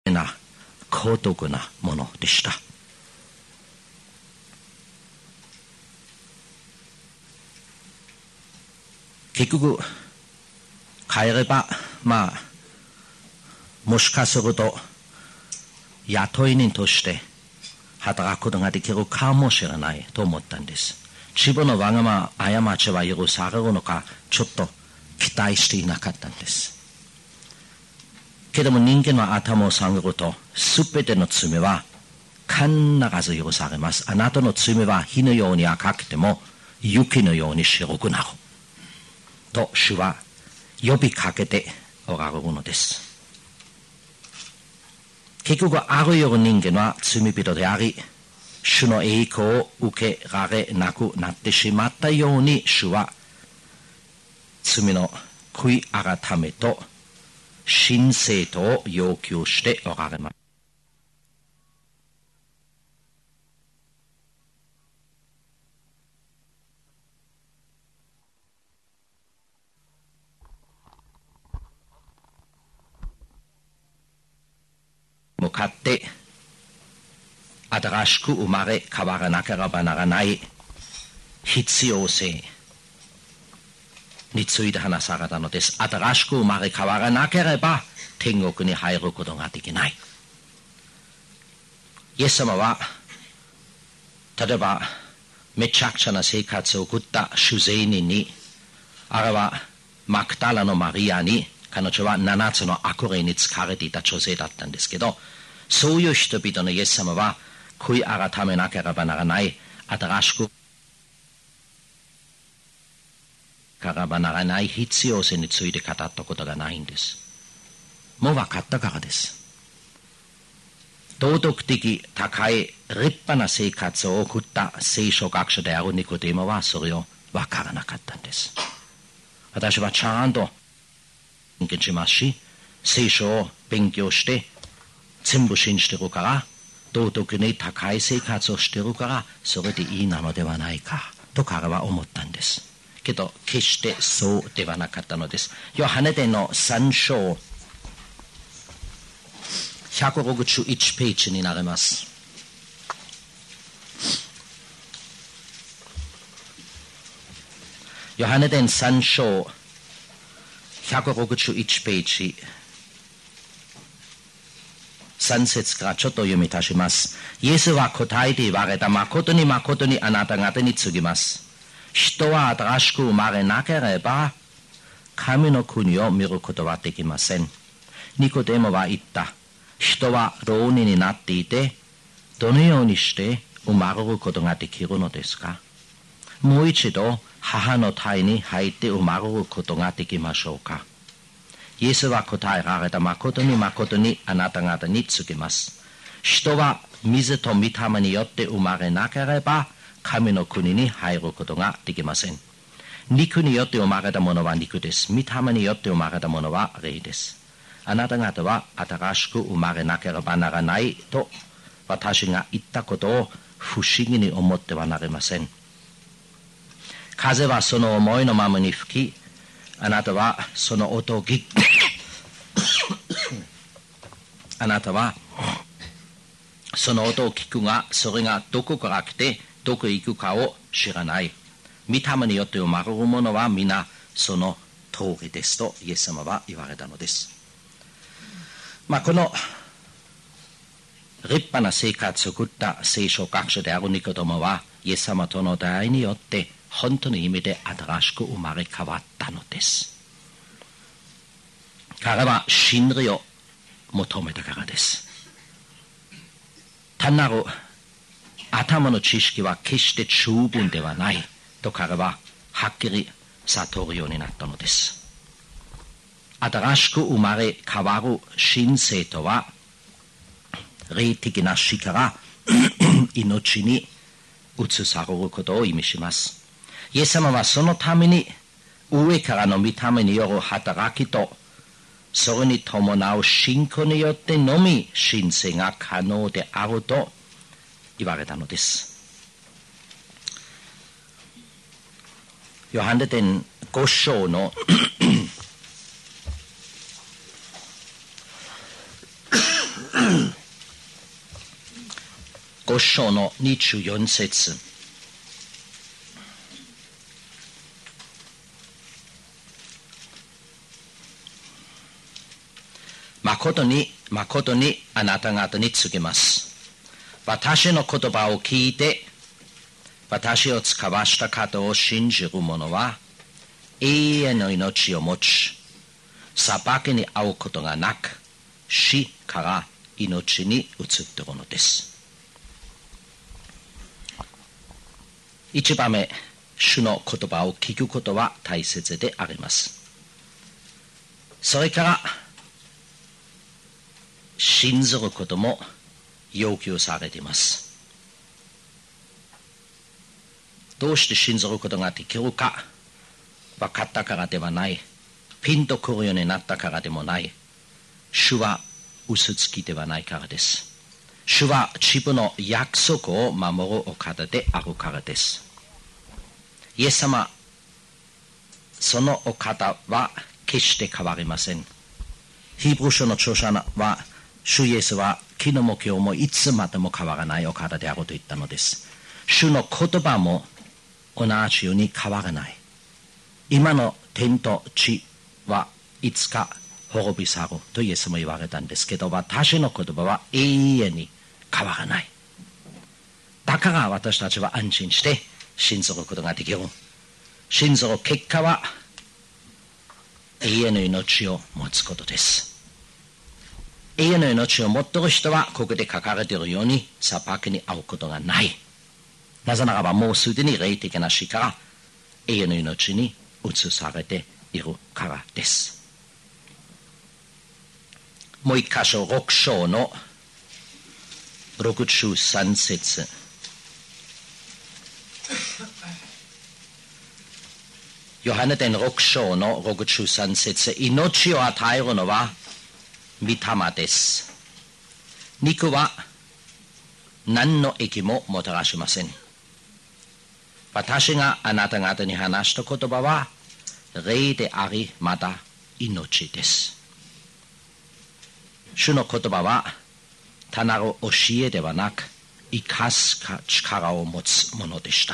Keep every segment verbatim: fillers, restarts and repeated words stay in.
な高徳なものでした。結局帰ればまあもしかすると雇い人として働くことができるかもしれないと思ったんです。自分のわがまま過ちは許されるのかちょっと期待していなかったんです。けども人間の頭を下げるとすべての罪は必ず許されます。あなたの罪は火のように赤くても雪のように白くなると主は呼びかけておられるのです。結局あるよう人間は罪人であり、主の栄光を受けられなくなってしまったように、主は罪の悔い改めと新生徒を要求しておられます。向かって新しく生まれ変わらなければならない必要性について話されたのです。新しく生まれ変わらなければ天国に入ることができない。イエス様は例えばめちゃくちゃな生活を送った主税人に、あれはマクダラのマリアに、彼女は七つの悪霊に疲れていた女性だったんですけど、そういう人々のイエス様は悔い改めなければならない新しくからばならない必要性について語ったことがないんです。もう分かったからです。道徳的高い立派な生活を送った聖書学者であるニコデモはそれを分からなかったんです。私はちゃんと勉強しますし、聖書を勉強して全部信じてるから、道徳に高い生活をしてるから、それでいいなのではないかと彼は思ったんです。けど決してそうではなかったのです。ヨハネ伝のさん章ひゃくろくじゅういちページになります。ヨハネ伝さん章ひゃくろくじゅういちページさん節からちょっと読み出します。イエスは答えて言われた。誠に誠にあなた方に告げます。人は新しく生まれなければ神の国を見ることはできません。ニコデモは言った。人は老人になっていてどのようにして生まれることができるのですか。もう一度母の胎に入って生まれることができましょうか。イエスは答えられた。誠に誠にあなた方に告げます。人は水と御霊によって生まれなければ神の国に入ることができません。肉によって生まれたものは肉です。御霊によって生まれたものは霊です。あなた方は新しく生まれなければならないと私が言ったことを不思議に思ってはなりません。風はその思いのままに吹き、あなたはその音を聞きあなたはその音を聞くが、それがどこから来てどこへ行くかを知らない。御霊によって生まれるものは皆その通りですとイエス様は言われたのです。まあ、この立派な生活を送った聖書学者であるニコデモはイエス様との出会いによって本当の意味で新しく生まれ変わったのです。彼は真理を求めたからです。単なる頭の知識は決して十分ではないと彼ははっきり悟るようになったのです。新しく生まれ変わる新生とは霊的な死から命に移されることを意味します。イエス様はそのために上からの御霊による働きとそれに伴う信仰によってのみ神聖が可能であると言われたのです。ヨハネ伝ご章のご章のにじゅうよん節。誠に誠にあなた方に告げます。私の言葉を聞いて私を使わした方を信じる者は永遠の命を持ち、裁きに遭うことがなく死から命に移っているのです。一番目、主の言葉を聞くことは大切であります。それから信ずることも要求されています。どうして信ずることができるか分かったからではない、ピンとくるようになったからでもない、主は嘘つきではないからです。主は自分の約束を守るお方であるからです。イエス様、そのお方は決して変わりません。ヒブル書の著者は、主イエスは昨日も今日もいつまでも変わらないお方であると言ったのです。主の言葉も同じように変わらない。今の天と地はいつか滅び去るとイエスも言われたんですけど、私の言葉は永遠に変わらない。だから私たちは安心して信ずることができる。信ずる結果は永遠の命を持つことです。永遠の命を持っている人はここで書かれているように裁きに遭うことがない。なぜならばもうすでに霊的な死から永遠の命に移されているからです。もう一箇所、ろく章のろくじゅうさん節。ヨハネ伝ろく章のろくじゅうさん節。命を与えるのは御霊です。肉は何の益ももたらしません。私があなた方に話した言葉は霊であり、また命です。主の言葉は単なる教えではなく、生かす力を持つものでした。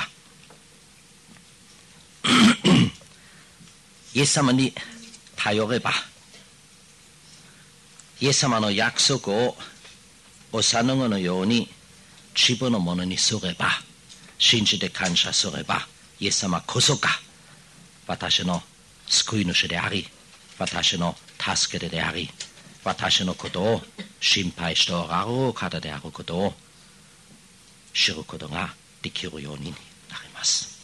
イエス様に頼れば、イエス様の約束を幼子のように自分のものにすれば、信じて感謝すれば、イエス様こそが私の救い主であり、私の助け手であり、私のことを心配しておられる方であることを知ることができるようになります。